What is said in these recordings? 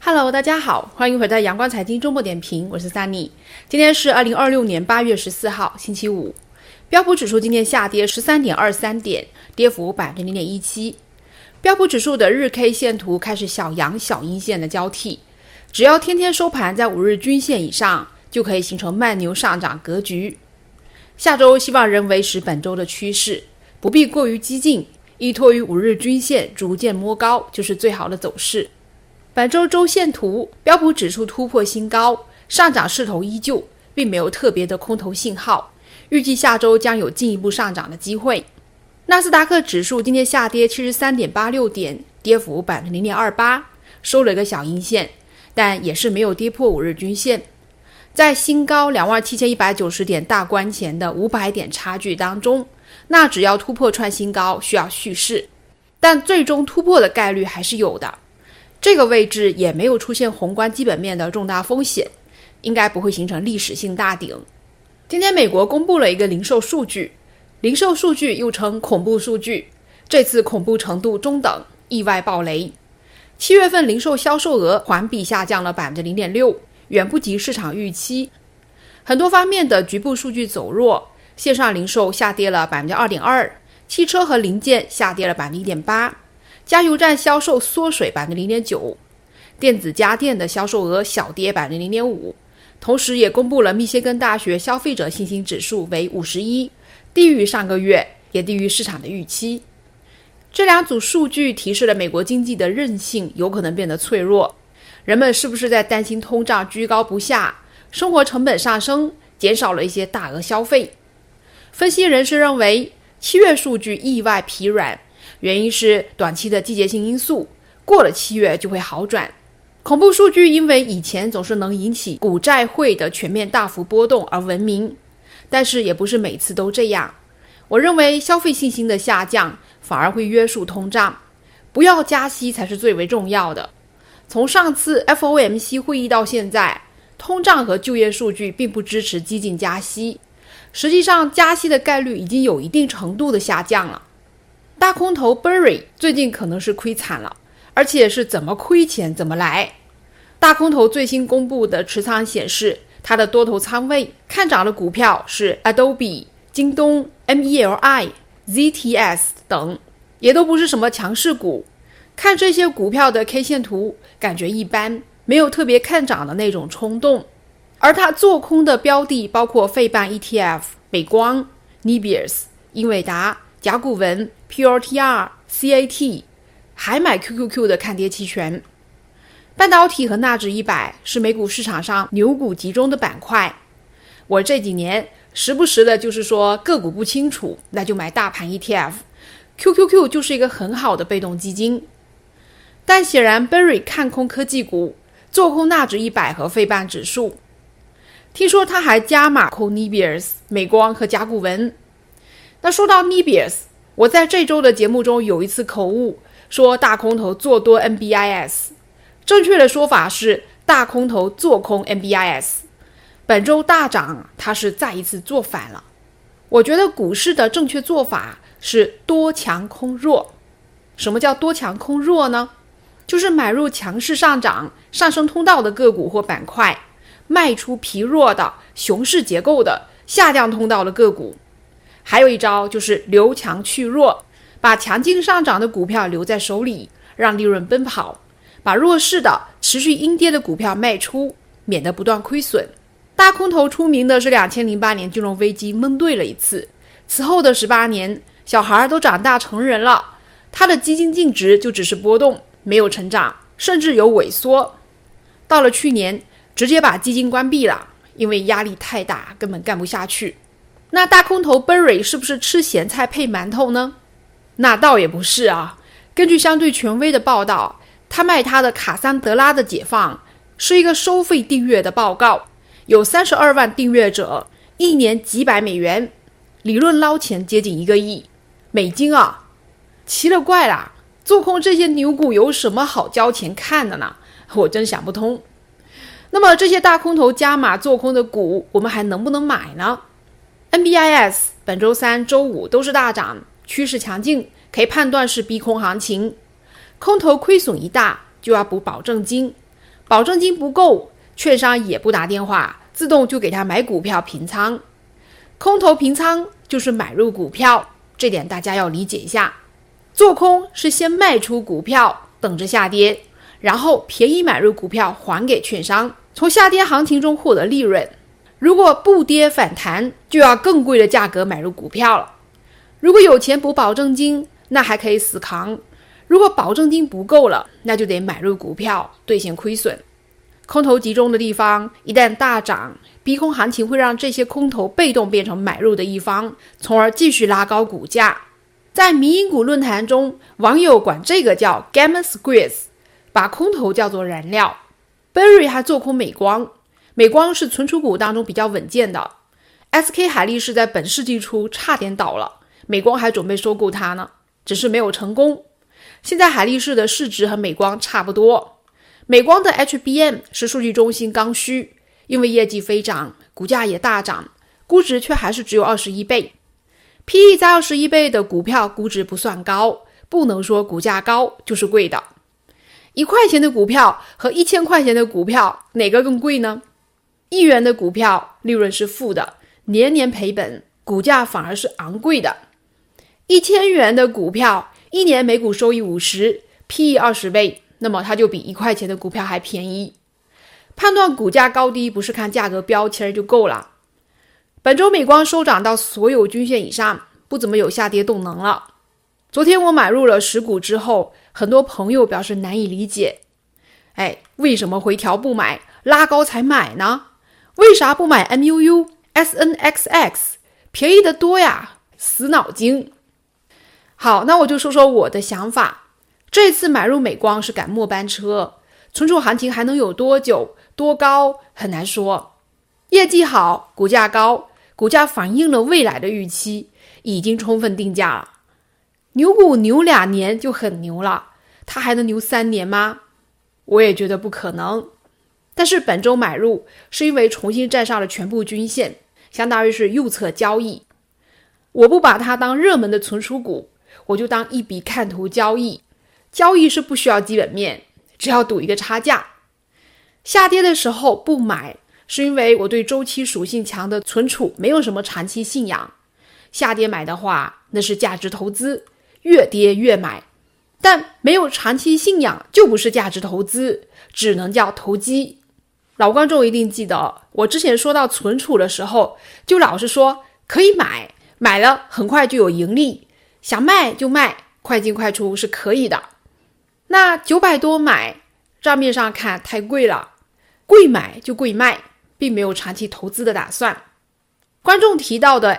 Hello， 大家好，欢迎回到阳光财经周末点评，我是 Sunny。今天是2026年8月14号，星期五。标普指数今天下跌 13.23 点，跌幅 0.17%。标普指数的日 K 线图开始小阳小阴线的交替，只要天天收盘在5日均线以上，就可以形成慢牛上涨格局。下周希望仍维持本周的趋势，不必过于激进，依托于5日均线逐渐摸高就是最好的走势。本周周线图，标普指数突破新高，上涨势头依旧，并没有特别的空头信号，预计下周将有进一步上涨的机会。纳斯达克指数今天下跌 73.86 点，跌幅 0.28%， 收了一个小阴线，但也是没有跌破5日均线。在新高 27,190 点大关前的500点差距当中，那只要突破创新高需要蓄势，但最终突破的概率还是有的。这个位置也没有出现宏观基本面的重大风险，应该不会形成历史性大顶。今天美国公布了一个零售数据，零售数据又称恐怖数据，这次恐怖程度中等，意外爆雷。7月份零售销售额环比下降了 0.6%， 远不及市场预期。很多方面的局部数据走弱，线上零售下跌了 2.2%， 汽车和零件下跌了 1.8%，加油站销售缩水 0.9%， 电子家电的销售额小跌 0.5%， 同时也公布了密歇根大学消费者信心指数为51，低于上个月，也低于市场的预期。这两组数据提示了美国经济的韧性有可能变得脆弱，人们是不是在担心通胀居高不下，生活成本上升，减少了一些大额消费。分析人士认为7月数据意外疲软，原因是短期的季节性因素，过了7月就会好转。恐怖数据因为以前总是能引起股债汇的全面大幅波动而闻名，但是也不是每次都这样。我认为消费信心的下降反而会约束通胀，不要加息才是最为重要的。从上次 FOMC 会议到现在，通胀和就业数据并不支持激进加息，实际上加息的概率已经有一定程度的下降了。大空头 Burry 最近可能是亏惨了，而且是怎么亏钱怎么来。大空头最新公布的持仓显示，他的多头仓位看涨的股票是 Adobe、京东、MELI、ZTS 等，也都不是什么强势股。看这些股票的 K 线图感觉一般，没有特别看涨的那种冲动。而他做空的标的包括费半 ETF、 美光、Nibius、英伟达、甲骨文、PRTR、CAT， 还买 QQQ 的看跌期权。半导体和纳指100是美股市场上牛股集中的板块。我这几年时不时的就是说个股不清楚，那就买大盘 ETF， QQQ 就是一个很好的被动基金。但显然 Berry 看空科技股，做空纳指100和费半指数。听说他还加码空 Nibius、 美光和甲骨文。那说到 Nibius， 我在这周的节目中有一次口误，说大空头做多 NBIS， 正确的说法是大空头做空 NBIS。 本周大涨，它是再一次做反了。我觉得股市的正确做法是多强空弱。什么叫多强空弱呢？就是买入强势上涨、上升通道的个股或板块，卖出疲弱的、熊市结构的、下降通道的个股。还有一招就是留强去弱，把强劲上涨的股票留在手里，让利润奔跑，把弱势的持续阴跌的股票卖出，免得不断亏损。大空头出名的是2008年金融危机蒙对了一次，此后的18年，小孩都长大成人了，他的基金净值就只是波动，没有成长，甚至有萎缩。到了去年，直接把基金关闭了，因为压力太大，根本干不下去。那大空头 Berry 是不是吃咸菜配馒头呢？那倒也不是啊。根据相对权威的报道，他卖他的卡桑德拉的解放是一个收费订阅的报告，有32万订阅者，一年几百美元，理论捞钱接近1个亿美金啊！奇了怪啦，做空这些牛股有什么好交钱看的呢？我真想不通。那么这些大空头加码做空的股，我们还能不能买呢？ NBIS 本周三、周五都是大涨，趋势强劲，可以判断是逼空行情。空头亏损一大就要补保证金， 保证金不够，券商也不打电话，自动就给他买股票平仓。空头平仓就是买入股票，这点大家要理解一下。做空是先卖出股票，等着下跌，然后便宜买入股票还给券商，从下跌行情中获得利润。如果不跌反弹，就要更贵的价格买入股票了。如果有钱补保证金，那还可以死扛；如果保证金不够了，那就得买入股票兑现亏损。空头集中的地方一旦大涨，逼空行情会让这些空头被动变成买入的一方，从而继续拉高股价。在迷因股论坛中，网友管这个叫 Gamma Squeeze， 把空头叫做燃料。 Berry 还做空美光，美光是存储股当中比较稳健的。 SK 海力士在本世纪初差点倒了，美光还准备收购它呢，只是没有成功。现在海力士的市值和美光差不多，美光的 HBM 是数据中心刚需，因为业绩飞涨，股价也大涨，估值却还是只有21倍。 PE 在21倍的股票估值不算高，不能说股价高就是贵的。1块钱的股票和1000块钱的股票哪个更贵呢？1元的股票利润是负的，年年赔本，股价反而是昂贵的。1000元的股票1年每股收益50， PE 20倍，那么它就比1块钱的股票还便宜。判断股价高低不是看价格标签就够了。本周美光收涨到所有均线以上，不怎么有下跌动能了。昨天我买入了10股之后，很多朋友表示难以理解。为什么回调不买，拉高才买呢？为啥不买 MUU、SNXX？ 便宜得多呀，死脑筋。好，那我就说说我的想法。这次买入美光是赶末班车，存储行情还能有多久多高很难说。业绩好，股价高，股价反映了未来的预期，已经充分定价了。牛股牛2年就很牛了，它还能牛3年吗？我也觉得不可能。但是本周买入是因为重新站上了全部均线，相当于是右侧交易。我不把它当热门的存储股，我就当一笔看图交易。交易是不需要基本面，只要赌一个差价。下跌的时候不买，是因为我对周期属性强的存储没有什么长期信仰。下跌买的话，那是价值投资，越跌越买。但没有长期信仰就不是价值投资，只能叫投机。老观众一定记得，我之前说到存储的时候，就老是说可以买，买了很快就有盈利，想卖就卖，快进快出是可以的。那900多买，账面上看太贵了，贵买就贵卖，并没有长期投资的打算。观众提到的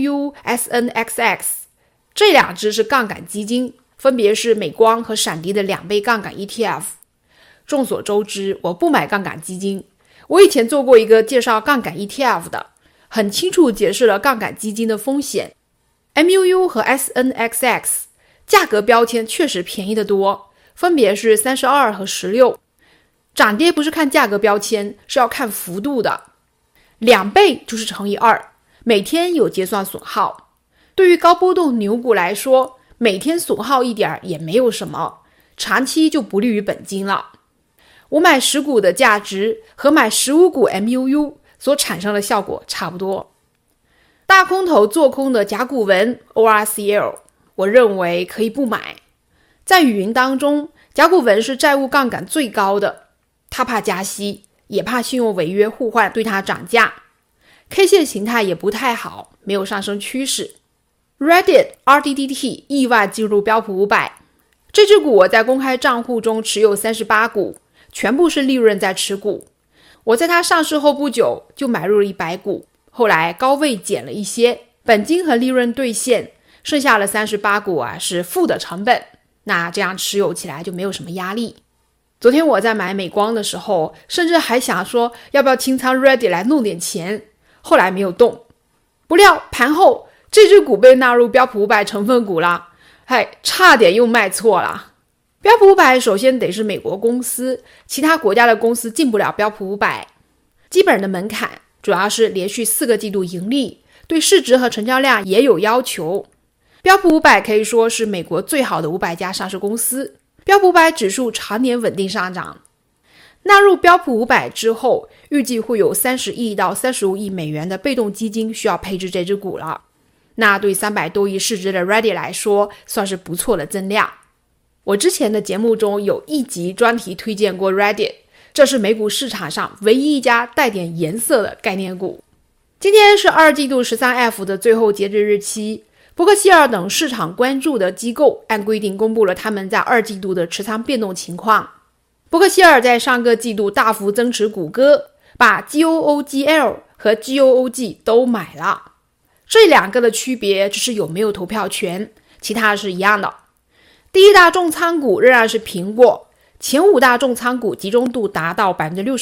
MUU、SNXX 这两只是杠杆基金，分别是美光和闪迪的2倍杠杆 ETF。 众所周知，我不买杠杆基金。我以前做过一个介绍杠杆 ETF 的，很清楚解释了杠杆基金的风险。 MUU 和 SNXX 价格标签确实便宜得多，分别是32和16。涨跌不是看价格标签，是要看幅度的。2倍就是乘以2，每天有结算损耗。对于高波动牛股来说，每天损耗一点也没有什么，长期就不利于本金了。我买10股的价值和买15股 MUU 所产生的效果差不多。大空头做空的甲骨文 ORCL， 我认为可以不买。在语音当中，甲骨文是债务杠杆最高的，他怕加息，也怕信用违约互换对它涨价。K 线形态也不太好，没有上升趋势。Reddit RDDT 意外进入标普500，这只股我在公开账户中持有38股，全部是利润在持股。我在它上市后不久就买入了100股，后来高位减了一些，本金和利润兑现，剩下了38股是负的成本，那这样持有起来就没有什么压力。昨天我在买美光的时候，甚至还想说要不要清仓 Reddit 来弄点钱，后来没有动。不料盘后这只股被纳入标普500成分股了，差点又卖错了。标普500首先得是美国公司，其他国家的公司进不了标普500。基本的门槛主要是连续4个季度盈利，对市值和成交量也有要求。标普500可以说是美国最好的500家上市公司，标普500指数常年稳定上涨。 纳入标普500之后，预计会有30亿到35亿美元的被动基金需要配置这只股了。那对300多亿市值的 Reddit 来说，算是不错的增量。我之前的节目中有一集专题推荐过 Reddit， 这是美股市场上唯一一家带点颜色的概念股。今天是2季度 13F 的最后截止日期，伯克希尔等市场关注的机构按规定公布了他们在2季度的持仓变动情况。伯克希尔在上个季度大幅增持谷歌，把 GOOGL 和 GOOG 都买了。这两个的区别只是有没有投票权，其他是一样的。第一大重仓股仍然是苹果，前5大重仓股集中度达到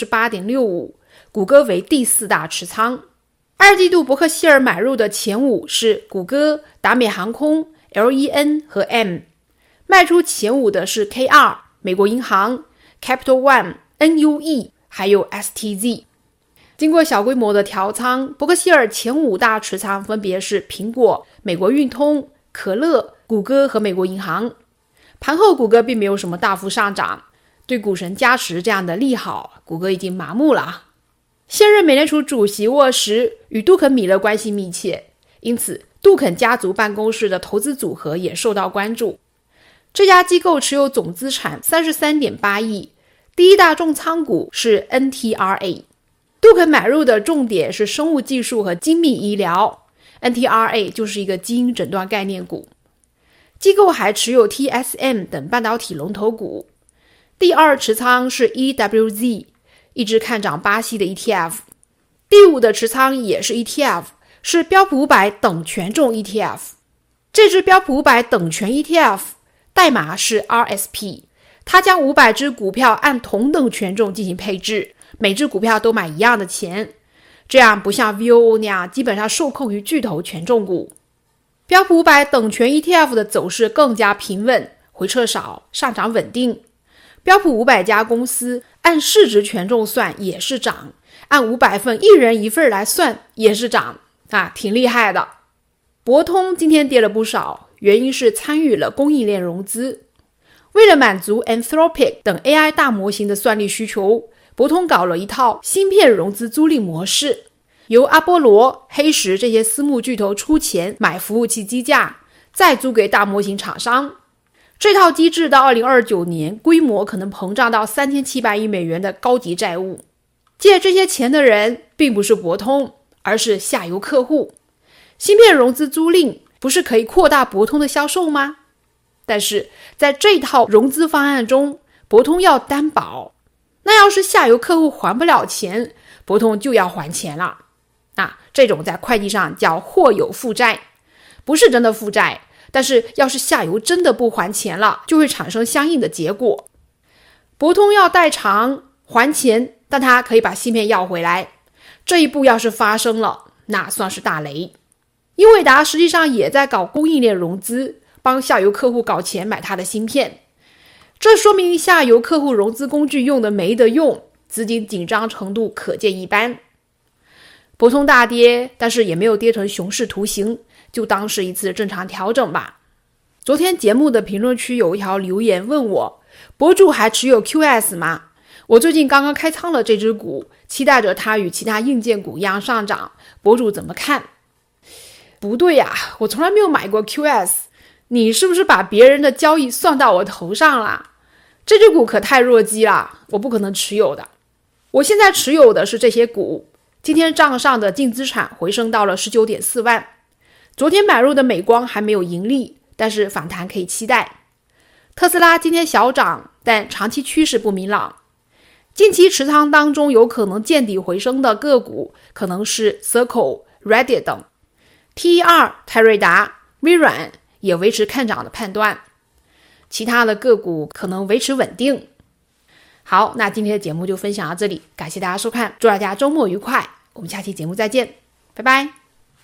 68.65%， 谷歌为第4大持仓。2季度伯克希尔买入的前5是谷歌、达美航空、LEN 和 M， 卖出前5的是 KR、美国银行、Capital One、NUE 还有 STZ。 经过小规模的调仓，伯克希尔前5大持仓分别是苹果、美国运通、可乐、谷歌和美国银行。盘后谷歌并没有什么大幅上涨，对股神加持这样的利好，谷歌已经麻木了。现任美联储主席沃什与杜肯米勒关系密切，因此杜肯家族办公室的投资组合也受到关注。这家机构持有总资产 33.8 亿，第一大重仓股是 NTRA。 杜肯买入的重点是生物技术和精密医疗， NTRA 就是一个基因诊断概念股。机构还持有 TSM 等半导体龙头股。第2持仓是 EWZ， 一直看涨巴西的 ETF。 第5的持仓也是 ETF， 是标普500等权重 ETF。 这支标普500等权 ETF 代码是 RSP， 它将500只股票按同等权重进行配置，每只股票都买一样的钱，这样不像 VOO 那样基本上受控于巨头权重股。标普500等权 ETF 的走势更加平稳，回撤少，上涨稳定。标普500家公司按市值权重算也是涨，按500份一人一份来算也是涨挺厉害的。博通今天跌了不少，原因是参与了供应链融资。为了满足 Anthropic 等 AI 大模型的算力需求，博通搞了一套芯片融资租赁模式，由阿波罗、黑石这些私募巨头出钱买服务器机架，再租给大模型厂商。这套机制到2029年规模可能膨胀到3700亿美元的高级债务。借这些钱的人并不是博通，而是下游客户。芯片融资租赁不是可以扩大博通的销售吗？但是在这套融资方案中，博通要担保，那要是下游客户还不了钱，博通就要还钱了。这种在会计上叫或有负债，不是真的负债，但是要是下游真的不还钱了，就会产生相应的结果。博通要代偿还钱，但他可以把芯片要回来，这一步要是发生了，那算是大雷。英伟达实际上也在搞供应链融资，帮下游客户搞钱买他的芯片，这说明下游客户融资工具用的没得用，资金紧张程度可见一斑。博通大跌，但是也没有跌成熊市图形，就当是一次正常调整吧。昨天节目的评论区有一条留言问我，博主还持有 QS 吗？我最近刚刚开仓了这只股，期待着它与其他硬件股一样上涨，博主怎么看？不对呀，我从来没有买过 QS， 你是不是把别人的交易算到我头上了？这只股可太弱鸡了，我不可能持有的。我现在持有的是这些股，今天账上的净资产回升到了 19.4 万。昨天买入的美光还没有盈利，但是反弹可以期待。特斯拉今天小涨，但长期趋势不明朗。近期持仓当中有可能见底回升的个股可能是 Circle、Reddit 等。TER、泰瑞达、微软也维持看涨的判断，其他的个股可能维持稳定。好，那今天的节目就分享到这里，感谢大家收看，祝大家周末愉快，我们下期节目再见，拜拜。